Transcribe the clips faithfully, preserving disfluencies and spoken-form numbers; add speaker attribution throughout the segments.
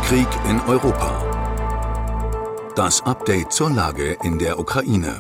Speaker 1: Krieg in Europa. Das Update zur Lage in der Ukraine.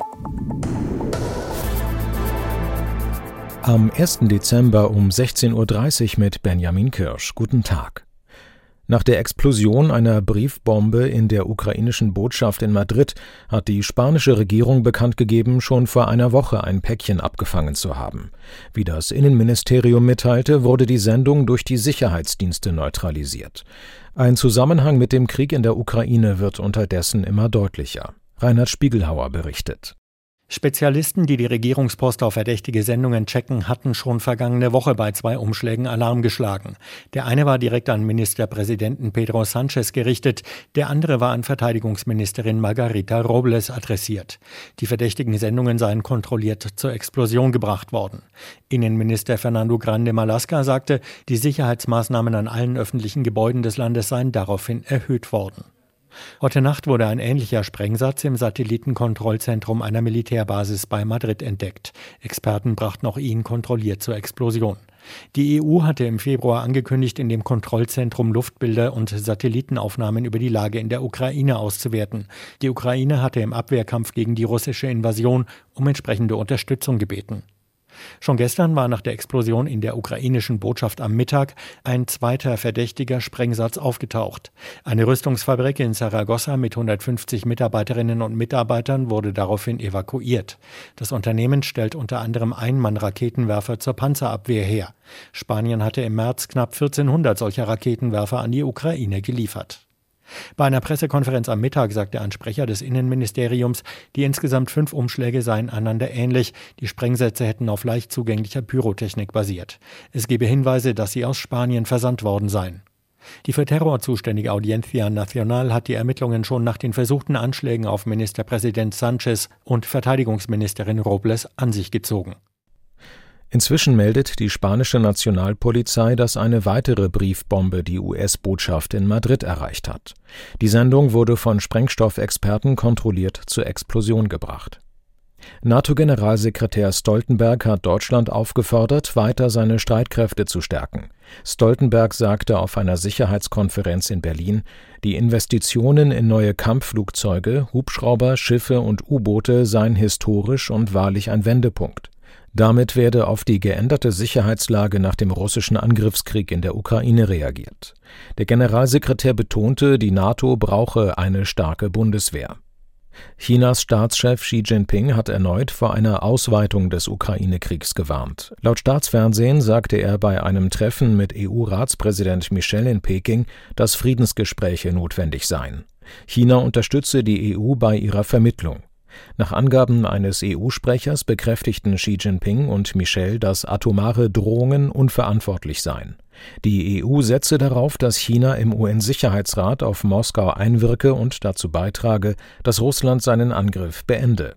Speaker 2: Am ersten Dezember um sechzehn Uhr dreißig mit Benjamin Kirsch. Guten Tag. Nach der Explosion einer Briefbombe in der ukrainischen Botschaft in Madrid hat die spanische Regierung bekannt gegeben, schon vor einer Woche ein Päckchen abgefangen zu haben. Wie das Innenministerium mitteilte, wurde die Sendung durch die Sicherheitsdienste neutralisiert. Ein Zusammenhang mit dem Krieg in der Ukraine wird unterdessen immer deutlicher. Reinhard Spiegelhauer berichtet.
Speaker 3: Spezialisten, die die Regierungspost auf verdächtige Sendungen checken, hatten schon vergangene Woche bei zwei Umschlägen Alarm geschlagen. Der eine war direkt an Ministerpräsidenten Pedro Sánchez gerichtet, der andere war an Verteidigungsministerin Margarita Robles adressiert. Die verdächtigen Sendungen seien kontrolliert zur Explosion gebracht worden. Innenminister Fernando Grande Marlaska sagte, die Sicherheitsmaßnahmen an allen öffentlichen Gebäuden des Landes seien daraufhin erhöht worden. Heute Nacht wurde ein ähnlicher Sprengsatz im Satellitenkontrollzentrum einer Militärbasis bei Madrid entdeckt. Experten brachten auch ihn kontrolliert zur Explosion. Die E U hatte im Februar angekündigt, in dem Kontrollzentrum Luftbilder und Satellitenaufnahmen über die Lage in der Ukraine auszuwerten. Die Ukraine hatte im Abwehrkampf gegen die russische Invasion um entsprechende Unterstützung gebeten. Schon gestern war nach der Explosion in der ukrainischen Botschaft am Mittag ein zweiter verdächtiger Sprengsatz aufgetaucht. Eine Rüstungsfabrik in Saragossa mit hundertfünfzig Mitarbeiterinnen und Mitarbeitern wurde daraufhin evakuiert. Das Unternehmen stellt unter anderem Einmann-Raketenwerfer zur Panzerabwehr her. Spanien hatte im März knapp vierzehnhundert solcher Raketenwerfer an die Ukraine geliefert. Bei einer Pressekonferenz am Mittag sagte ein Sprecher des Innenministeriums, die insgesamt fünf Umschläge seien einander ähnlich. Die Sprengsätze hätten auf leicht zugänglicher Pyrotechnik basiert. Es gebe Hinweise, dass sie aus Spanien versandt worden seien. Die für Terror zuständige Audiencia Nacional hat die Ermittlungen schon nach den versuchten Anschlägen auf Ministerpräsident Sánchez und Verteidigungsministerin Robles an sich gezogen.
Speaker 2: Inzwischen meldet die spanische Nationalpolizei, dass eine weitere Briefbombe die U S-Botschaft in Madrid erreicht hat. Die Sendung wurde von Sprengstoffexperten kontrolliert zur Explosion gebracht. NATO-Generalsekretär Stoltenberg hat Deutschland aufgefordert, weiter seine Streitkräfte zu stärken. Stoltenberg sagte auf einer Sicherheitskonferenz in Berlin, die Investitionen in neue Kampfflugzeuge, Hubschrauber, Schiffe und U-Boote seien historisch und wahrlich ein Wendepunkt. Damit werde auf die geänderte Sicherheitslage nach dem russischen Angriffskrieg in der Ukraine reagiert. Der Generalsekretär betonte, die NATO brauche eine starke Bundeswehr. Chinas Staatschef Xi Jinping hat erneut vor einer Ausweitung des Ukraine-Kriegs gewarnt. Laut Staatsfernsehen sagte er bei einem Treffen mit E U-Ratspräsident Michel in Peking, dass Friedensgespräche notwendig seien. China unterstütze die E U bei ihrer Vermittlung. Nach Angaben eines E U-Sprechers bekräftigten Xi Jinping und Michel, dass atomare Drohungen unverantwortlich seien. Die E U setze darauf, dass China im U N-Sicherheitsrat auf Moskau einwirke und dazu beitrage, dass Russland seinen Angriff beende.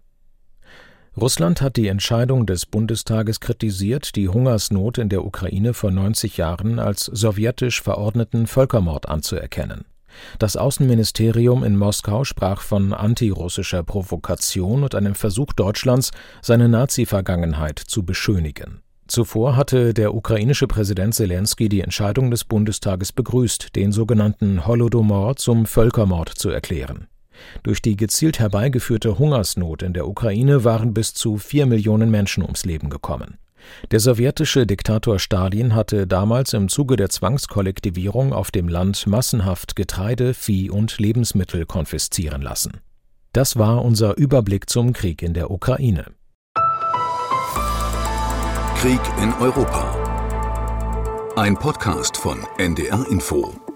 Speaker 2: Russland hat die Entscheidung des Bundestages kritisiert, die Hungersnot in der Ukraine vor neunzig Jahren als sowjetisch verordneten Völkermord anzuerkennen. Das Außenministerium in Moskau sprach von antirussischer Provokation und einem Versuch Deutschlands, seine Nazi-Vergangenheit zu beschönigen. Zuvor hatte der ukrainische Präsident Selenskyj die Entscheidung des Bundestages begrüßt, den sogenannten Holodomor zum Völkermord zu erklären. Durch die gezielt herbeigeführte Hungersnot in der Ukraine waren bis zu vier Millionen Menschen ums Leben gekommen. Der sowjetische Diktator Stalin hatte damals im Zuge der Zwangskollektivierung auf dem Land massenhaft Getreide, Vieh und Lebensmittel konfiszieren lassen. Das war unser Überblick zum Krieg in der Ukraine.
Speaker 1: Krieg in Europa. Ein Podcast von N D R Info.